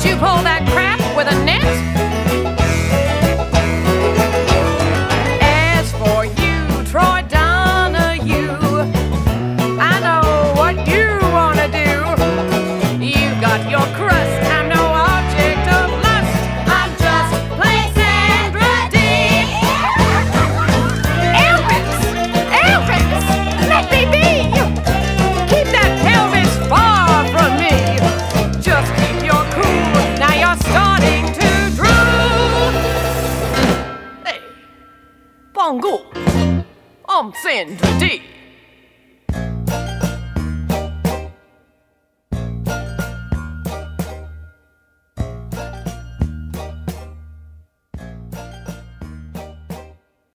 Did you pull that crap with a net? As for you, Troy Donahue, I know what you wanna do. You got your crust, I'm no object of lust. I'm just plain Sandra Dee. Elvis! Elvis! Let me be! Keep that pelvis far from me. Just keep your cool, now you're starting to drool. Hey, Bongo, I'm Sandra Dee.